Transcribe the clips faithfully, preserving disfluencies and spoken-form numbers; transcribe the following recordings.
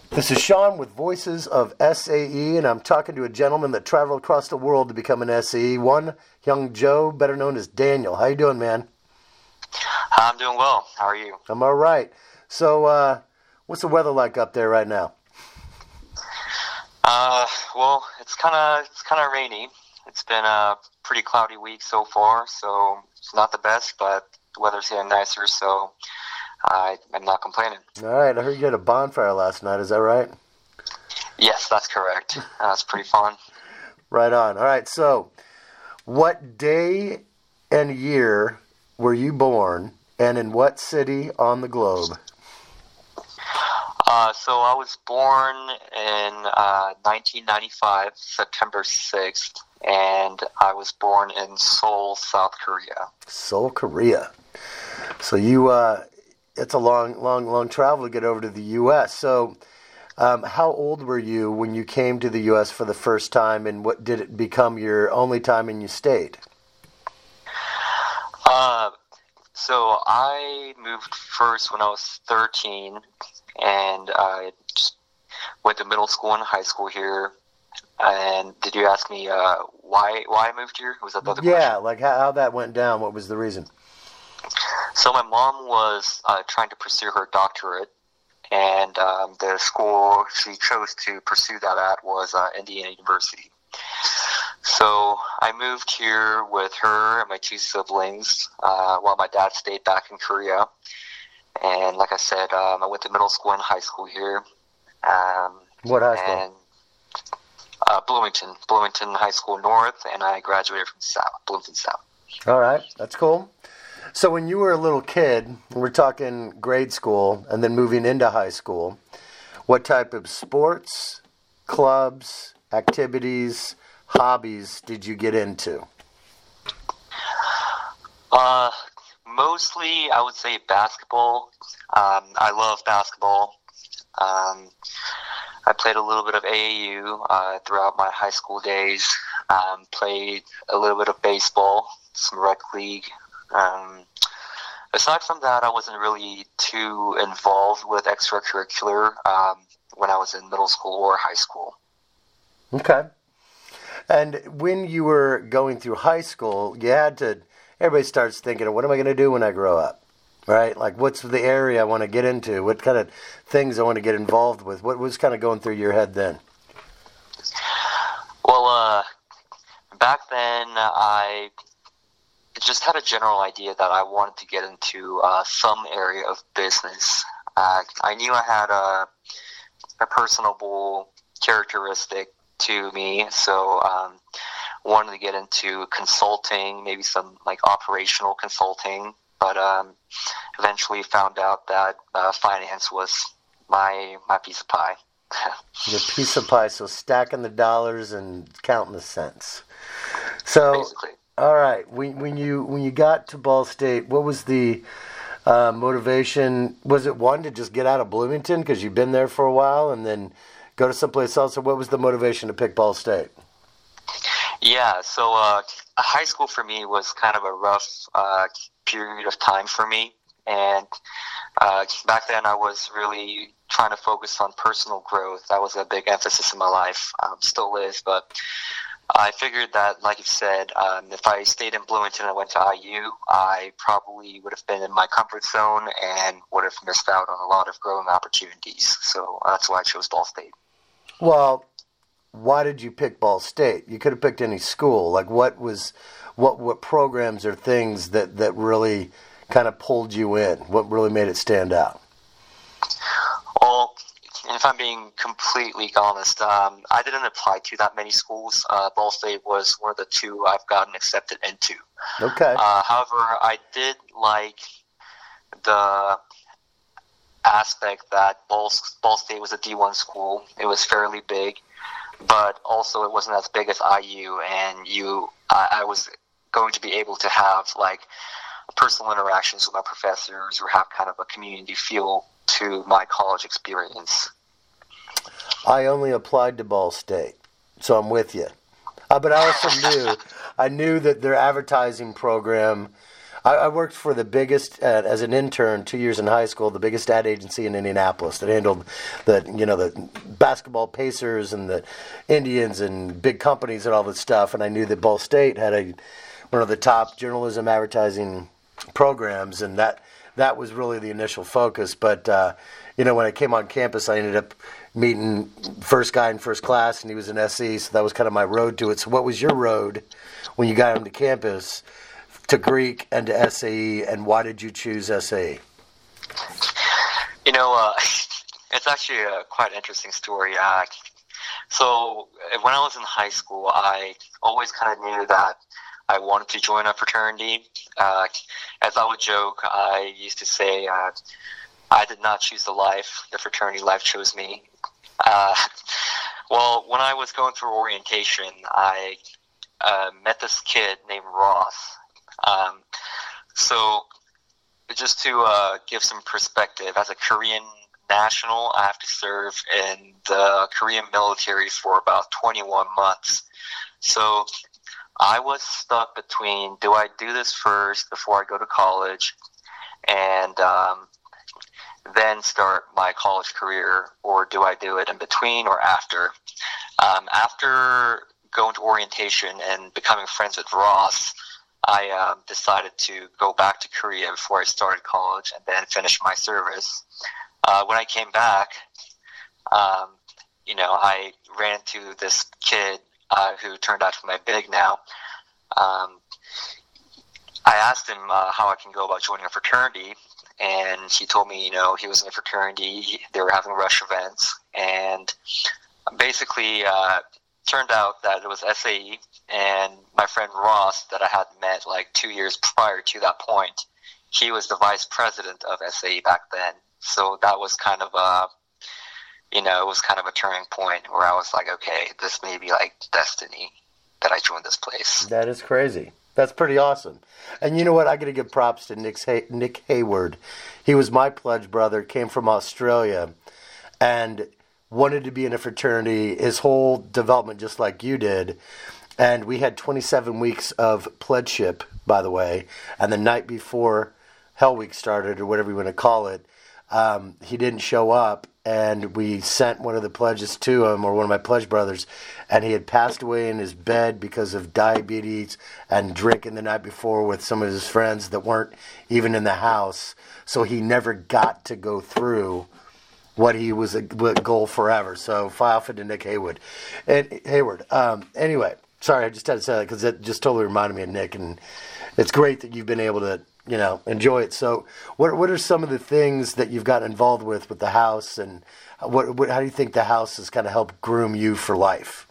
This is Sean with Voices of S A E, and I'm talking to a gentleman that traveled across the world to become an S A E. One young Joe, better known as Daniel. How you doing, man? I'm doing well. How are you? I'm all right. So, uh, what's the weather like up there right now? Uh, well, it's kind of it's kind of rainy. It's been a pretty cloudy week so far, so it's not the best, but the weather's getting nicer, so I, I'm not complaining. All right. I heard you had a bonfire last night. Is that right? Yes, that's correct. That's pretty fun. Right on. All right. So, what day and year were you born, and in what city on the globe? Uh, so I was born in uh, nineteen ninety-five, September sixth, and I was born in Seoul, South Korea. Seoul, Korea. So you, uh, it's a long, long, long travel to get over to the U S. So um, how old were you when you came to the U S for the first time, and what did it become your only time and you stayed? Uh, so I moved first when I was thirteen, and I just went to middle school and high school here. And did you ask me uh, why why I moved here? Was that the other question? Yeah, like how, how that went down. What was the reason? So my mom was uh, trying to pursue her doctorate, and um, the school she chose to pursue that at was uh, Indiana University. So I moved here with her and my two siblings uh, while my dad stayed back in Korea. And like I said, um, I went to middle school and high school here. Um, What high school? and, uh, Bloomington, Bloomington High School North, and I graduated from South, Bloomington South. All right, that's cool. So when you were a little kid, we're talking grade school and then moving into high school, what type of sports, clubs, activities, hobbies did you get into? Uh, mostly, I would say basketball. Um, I love basketball. Um, I played a little bit of A A U uh, throughout my high school days. Um, played a little bit of baseball, some rec league. Um, aside from that, I wasn't really too involved with extracurricular um, when I was in middle school or high school. Okay. And when you were going through high school, you had to, everybody starts thinking, what am I going to do when I grow up? Right? Like, what's the area I want to get into? What kind of things I want to get involved with? What was kind of going through your head then? Well, uh, back then, I just had a general idea that I wanted to get into uh, some area of business. Uh, I knew I had a, a personable characteristic to me, so um, wanted to get into consulting, maybe some like operational consulting, but um, eventually found out that uh, finance was my my piece of pie. Your piece of pie, so stacking the dollars and counting the cents. So, Basically. all right, when, when you when you got to Ball State, what was the uh, motivation? Was it one to just get out of Bloomington because you've been there for a while, and then go to someplace else? Or what was the motivation to pick Ball State? Yeah, so uh, high school for me was kind of a rough uh, period of time for me. And uh, back then I was really trying to focus on personal growth. That was a big emphasis in my life, um, still is. But I figured that, like you said, um, if I stayed in Bloomington and went to I U, I probably would have been in my comfort zone and would have missed out on a lot of growing opportunities. So that's why I chose Ball State. Well, why did you pick Ball State? You could have picked any school. Like, what was, what what programs or things that, that really kind of pulled you in? What really made it stand out? Well, if I'm being completely honest, um, I didn't apply to that many schools. Uh, Ball State was one of the two I've gotten accepted into. Okay. Uh, however, I did like the aspect that Ball, Ball State was a D one school. It was fairly big, but also it wasn't as big as I U, and you, I, I was going to be able to have like personal interactions with my professors or have kind of a community feel to my college experience. I only applied to Ball State, so I'm with you. Uh, but I also knew, I knew that their advertising program, I, I worked for the biggest, uh, as an intern, two years in high school, the biggest ad agency in Indianapolis that handled the, you know, the basketball Pacers and the Indians and big companies and all this stuff. And I knew that Ball State had a one of the top journalism advertising programs, and that that was really the initial focus. But uh, you know, when I came on campus, I ended up meeting first guy in first class, and he was an S E, so that was kind of my road to it. So what was your road when you got onto campus to Greek and to S A E, and why did you choose S A E? You know, uh, it's actually a quite interesting story. Uh, so when I was in high school, I always kind of knew that I wanted to join a fraternity. Uh, as I would joke, I used to say, uh, I did not choose the life, the fraternity life chose me. Uh, well, when I was going through orientation, I uh, met this kid named Ross. Um, so just to uh, give some perspective, as a Korean national, I have to serve in the Korean military for about twenty-one months. So I was stuck between, do I do this first before I go to college and um, then start my college career, or do I do it in between or after? Um, after going to orientation and becoming friends with Ross, I um, decided to go back to Korea before I started college and then finish my service. Uh, when I came back, um, you know, I ran into this kid uh, who turned out to be my big now. Um, I asked him uh, how I can go about joining a fraternity, and he told me, you know, he was in a fraternity, they were having rush events, and basically uh, turned out that it was S A E, and my friend Ross that I had met like two years prior to that point, he was the vice president of S A E back then. So that was kind of a, you know, it was kind of a turning point where I was like, okay, this may be like destiny that I joined this place. That is crazy. That's pretty awesome. And you know what? I got to give props to Nick, Hay- Nick Hayward. He was my pledge brother, came from Australia, and wanted to be in a fraternity. His whole development, just like you did. And we had twenty-seven weeks of pledgeship, by the way. And the night before Hell Week started, or whatever you want to call it, um, he didn't show up. And we sent one of the pledges to him, or one of my pledge brothers, and he had passed away in his bed because of diabetes and drinking the night before with some of his friends that weren't even in the house. So he never got to go through what he was a goal forever. So file for to Nick Hayward. And Hayward. Um, anyway, sorry, I just had to say that because that just totally reminded me of Nick, and it's great that you've been able to, you know, enjoy it. So what what are some of the things that you've got involved with with the house, and what, what how do you think the house has kind of helped groom you for life?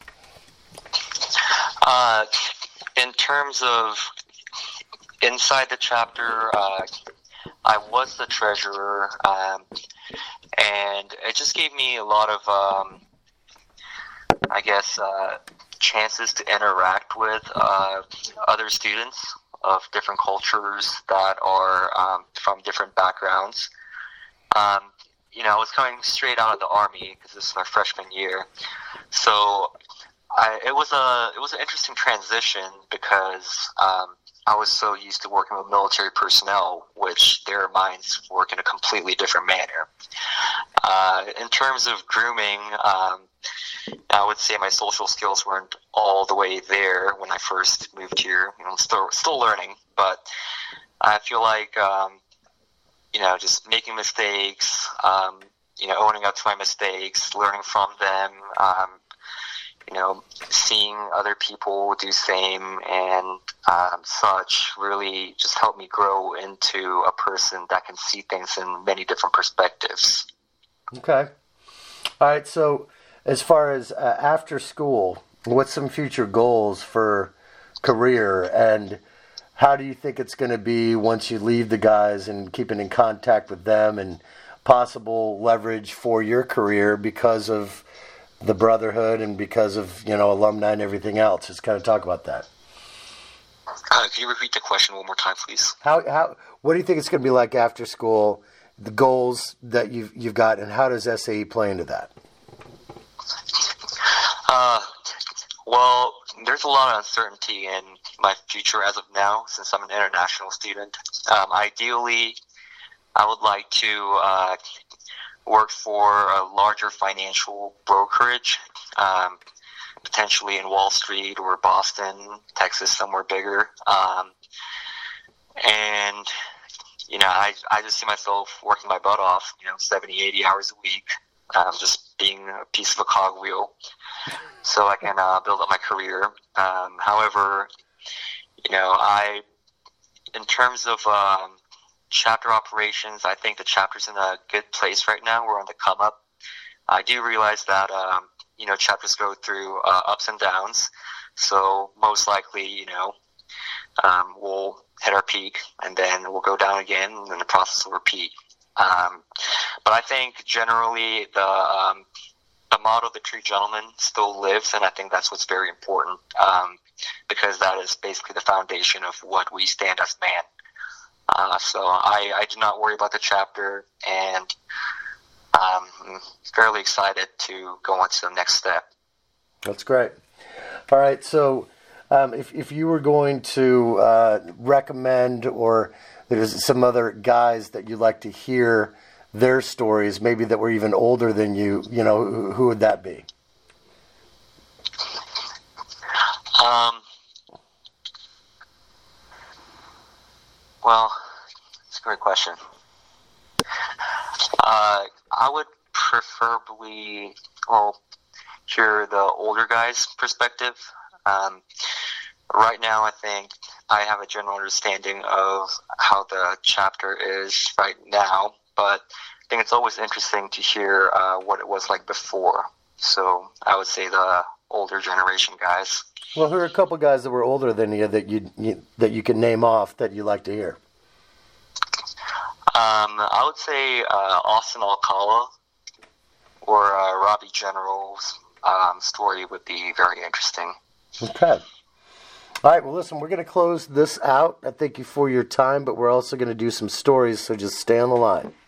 Uh, in terms of inside the chapter, uh, I was the treasurer, um, and it just gave me a lot of, um, I guess, uh, chances to interact with uh, other students of different cultures that are um, from different backgrounds. Um, you know, I was coming straight out of the Army because this is my freshman year, so I, it was a it was an interesting transition because um, I was so used to working with military personnel, which their minds work in a completely different manner. Uh, in terms of grooming, um, I would say my social skills weren't all the way there when I first moved here. You know, I'm still still learning, but I feel like um, you know, just making mistakes, um, you know, owning up to my mistakes, learning from them, um, you know, seeing other people do same and um, such really just helped me grow into a person that can see things in many different perspectives. Okay. All right, so as far as uh, after school, what's some future goals for career, and how do you think it's going to be once you leave the guys and keeping in contact with them, and possible leverage for your career because of the brotherhood and because of, you know, alumni and everything else? Just kind of talk about that. Uh, can you repeat the question one more time, please? How how what do you think it's going to be like after school? The goals that you've you've got, and how does S A E play into that? Uh, well, there's a lot of uncertainty in my future as of now, since I'm an international student. Um, ideally, I would like to uh, work for a larger financial brokerage, um, potentially in Wall Street or Boston, Texas, somewhere bigger. Um, and, you know, I, I just see myself working my butt off, you know, seventy, eighty hours a week, um, just being a piece of a cogwheel so I can uh, build up my career. Um, however, you know, I, in terms of um, chapter operations, I think the chapter's in a good place right now. We're on the come up. I do realize that, um, you know, chapters go through uh, ups and downs. So most likely, you know, um, we'll hit our peak and then we'll go down again and then the process will repeat. Um, but I think generally the, um, the motto, the True Gentleman, still lives, and I think that's what's very important, um, because that is basically the foundation of what we stand as man. Uh, so I, I do not worry about the chapter, and um, I'm fairly excited to go on to the next step. That's great. All right, so um, if, if you were going to uh, recommend, or there's some other guys that you'd like to hear their stories, maybe that were even older than you, you know, who, who would that be? Um, well, it's a great question. Uh, I would preferably, well, hear the older guys' perspective. Um, right now, I think I have a general understanding of how the chapter is right now, but I think it's always interesting to hear uh, what it was like before. So I would say the older generation guys. Well, who are a couple guys that were older than you that you, you that you can name off that you like to hear? Um, I would say uh, Austin Alcala or uh, Robbie General's um, story would be very interesting. Okay. All right, well, listen, we're going to close this out. I thank you for your time, but we're also going to do some stories, so just stay on the line.